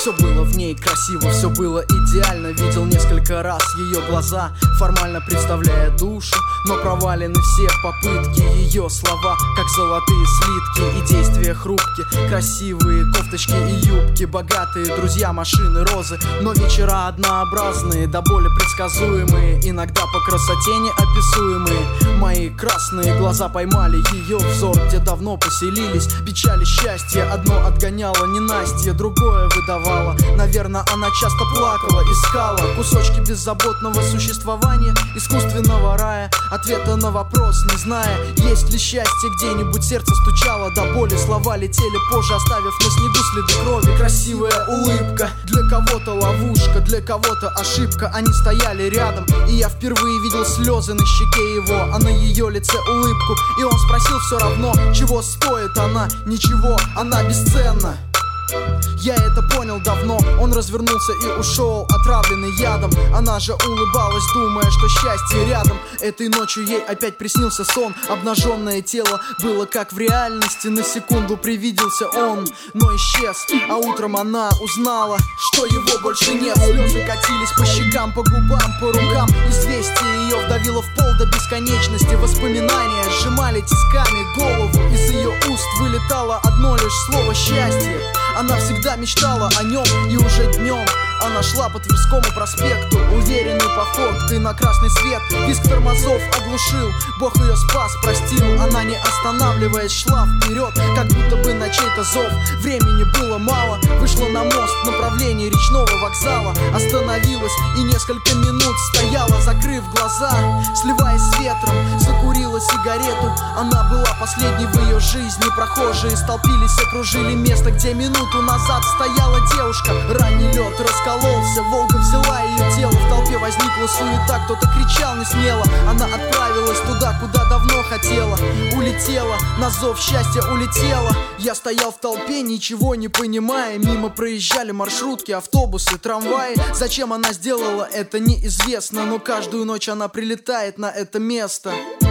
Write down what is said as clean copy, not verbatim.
Все было в ней красиво, все было идеально. Видел несколько раз ее глаза, формально представляя душу, но провалены все попытки. Ее слова, как золотые слитки, и действия хрупки. Красивые кофточки и юбки, богатые друзья, машины, розы. Но вечера однообразные, до боли предсказуемые, иногда по красоте неописуемые. Мои красные глаза поймали ее взор, где давно поселились печали, счастье. Одно отгоняло ненастье, другое выдавало. Наверное, она часто плакала, искала кусочки беззаботного существования, искусственного рая. Ответа на вопрос не зная, есть ли счастье где-нибудь. Сердце стучало до боли, слова летели позже, оставив на снегу следы крови. Красивая улыбка, для кого-то ловушка, для кого-то ошибка. Они стояли рядом, и я впервые видел слезы на щеке его, а на ее лице улыбку. И он спросил все равно, чего стоит она. Ничего, она бесценна. Я это понял давно. Он развернулся и ушел, отравленный ядом. Она же улыбалась, думая, что счастье рядом. Этой ночью ей опять приснился сон. Обнаженное тело было как в реальности. На секунду привиделся он, но исчез. А утром она узнала, что его больше нет. Слезы катились по щекам, по губам, по рукам. Известие ее вдавило в пол до бесконечности. Воспоминания сжимали тисками голову. Из ее уст вылетало одно лишь слово «счастье». Она всегда мечтала о нем, и уже днем она шла по Тверскому проспекту, уверенной походкой на красный свет. Визг тормозов оглушил, Бог ее спас, простил. Она, не останавливаясь, шла вперед, как будто бы на чей-то зов. Времени было мало, вышла на мост в направлении речного вокзала. Остановилась и несколько минут стояла, закрыв глаза, сливаясь с ветром. Закурила сигарету, она была последней в ее жизни. Прохожие столпились, окружили место, где минуту назад стояла девушка. Ранний лед раскололся, Волга взяла ее тело. В толпе возникла суета, кто-то кричал несмело. Она отправилась туда, куда давно хотела. Улетела, на зов счастья улетела. Я стоял в толпе, ничего не понимая. Мимо проезжали маршрутки, автобусы, трамваи. Зачем она сделала это, неизвестно. Но каждую ночь она прилетает на это место.